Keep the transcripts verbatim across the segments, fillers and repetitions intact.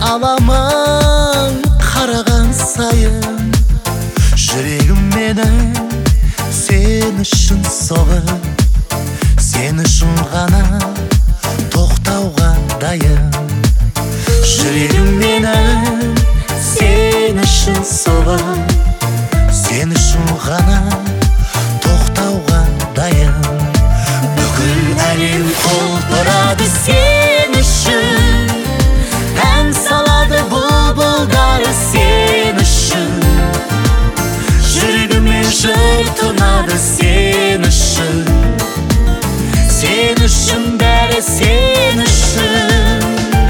аламан қараған сайын жүрегім менің сен үшін соғып, сен үшін ғана тоқтауға дайын. Жүрегім менің сен үшін соғып, сен үшін ғана тоқтауға дайын. Бүкіл әлем құлпырады сен үшін, ән салады бұлбұлдары сен үшін. Жүрегіме жыр тұнады сен үшін, сен үшін бәрі сен үшін.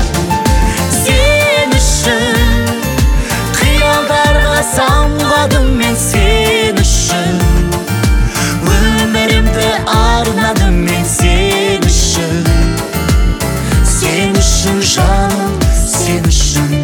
Сен үшін қиялдарға самғадым мен сен үшін, өмірімді арнадым мен сен үшін. Сен үшін жаным, сен үшін.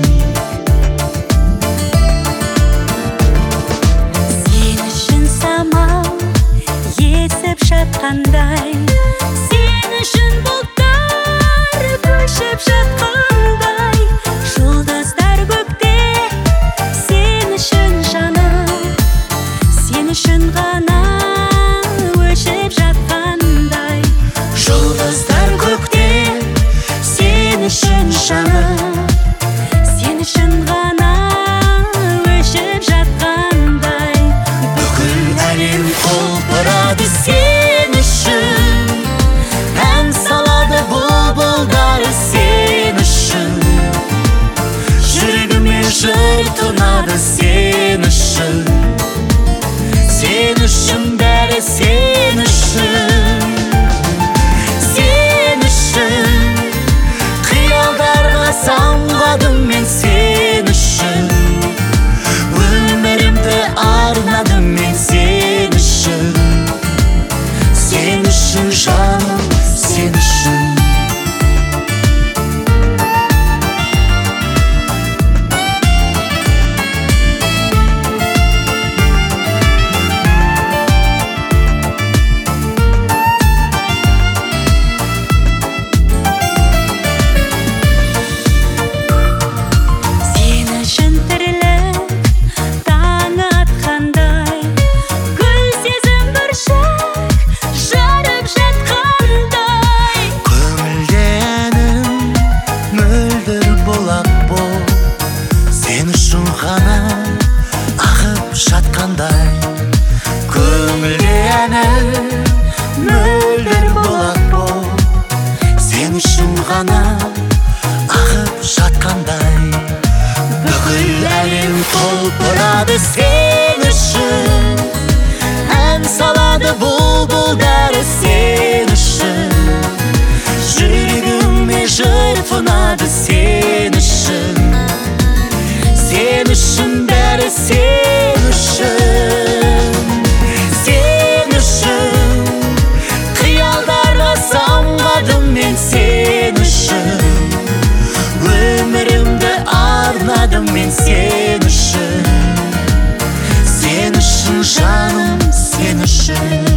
Сен үшін самал есіп жатқандай, сен үшін бұлттар көшіп жатқандай, жұлдыздар көкте сен үшін жаным, сен үшін ғана өшіп жатқандай. Жұлдыздар көкте сен үшін жаным, Сен үшін ғана өшіп жатқандай. бүкіл әлем құлпырады сен үшін, ән салады бұлбұлдары сен үшін. Жүрегіме жыр тұнады сен үшін, сен үшін бәрі сен үшін. Сен үшін қиялдарға самғадым мен сен үшін, өмірімді арнадым мен сен үшін. Сен үшін жаным, сен үшін. Сен үшін тірлік таңы атқандай, гүл сезім бүршік жарып жатқандай. Көңілде әнім мөлдір бұлақ бол, сен үшін ғана ағып жатқандай. Көңілде әнім мөлдір бұлақ бол, сен үшін ғана ағып жатқандай. Бүкіл әлем құлпырады сен үшін, ән салады бұлбұлдары сен үшін. Жүрегіме жыр тұнады сен үшін, сен үшін бәрі сен үшін. Сен үшін қиялдарға самғадым мен сен үшін, өмірімді арнадым мен сен үшін. Сен үшін жаным, сен үшін.